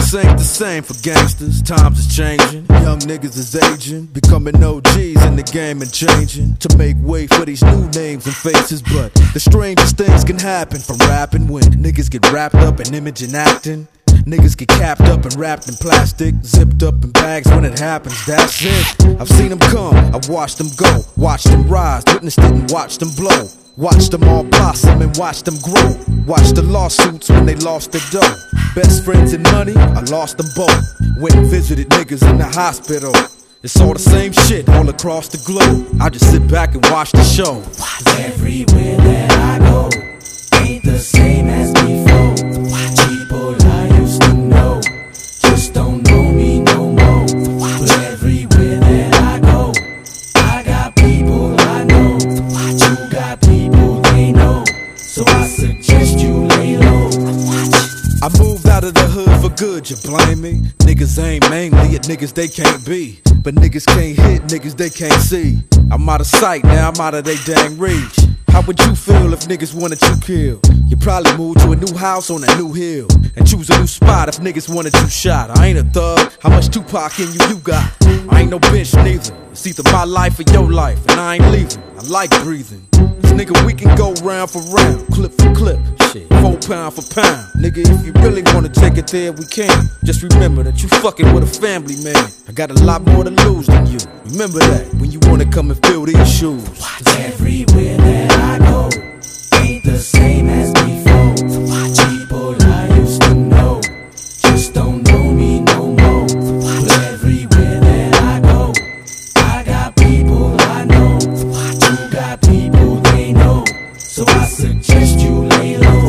just ain't the same for gangsters. Times is changing, young niggas is aging, becoming OGs in the game and changing to make way for these new names and faces. But the strangest things can happen from rapping when niggas get wrapped up in image and acting. Niggas get capped up and wrapped in plastic, zipped up in bags when it happens, that's it. I've seen them come, I've watched them go, watched them rise, witnessed it and watched them blow. Watched them all blossom and watched them grow. Watched the lawsuits when they lost their dough. Best friends and money, I lost them both. Went and visited niggas in the hospital. It's all the same shit all across the globe. I just sit back and watch the show. Everywhere that I go ain't the same as before. People I used to know just don't know me no more. But everywhere that I go, I got people I know. You got people they know, so I suggest you lay low. I moved out of the hood for good, you blame me? Niggas aim mainly at niggas they can't be, but niggas can't hit niggas they can't see. I'm out of sight, now I'm out of they dang reach. How would you feel if niggas wanted you killed? You probably move to a new house on a new hill and choose a new spot if niggas wanted you shot. I ain't a thug, how much Tupac in you got? I ain't no bitch neither, it's either my life or your life, and I ain't leaving, I like breathing. Cause nigga, we can go round for round, clip for clip, shit, 4 pound for pound. Nigga, if you really wanna take it there, we can. Just remember that you fucking with a family man. I got a lot more to lose than you. Remember that when you wanna come and fill these shoes. Everywhere that I go ain't the same as before. People I used to know just don't know me no more. But everywhere that I go, I got people I know. You got people they know, so I suggest you lay low.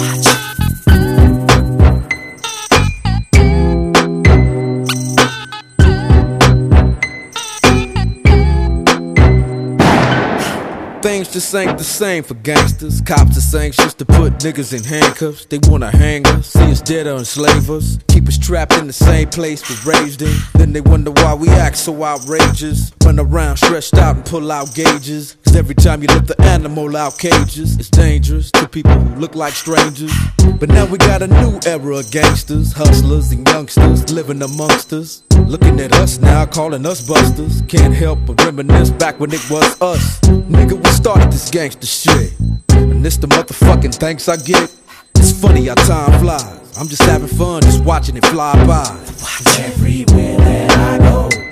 Things just ain't the same for gangsters. Cops is anxious to put niggas in handcuffs. They wanna hang us, see us dead or enslave us, keep us trapped in the same place we're raised in. Then they wonder why we act so outrageous, run around stretched out and pull out gauges. Cause every time you lift the animal out cages, it's dangerous to people who look like strangers. But now we got a new era of gangsters, hustlers and youngsters living amongst us. Looking at us now, calling us busters. Can't help but reminisce back when it was us. Nigga, we started this gangster shit, and this the motherfucking thanks I get. It's funny how time flies, I'm just having fun, just watching it fly by. Everywhere that I go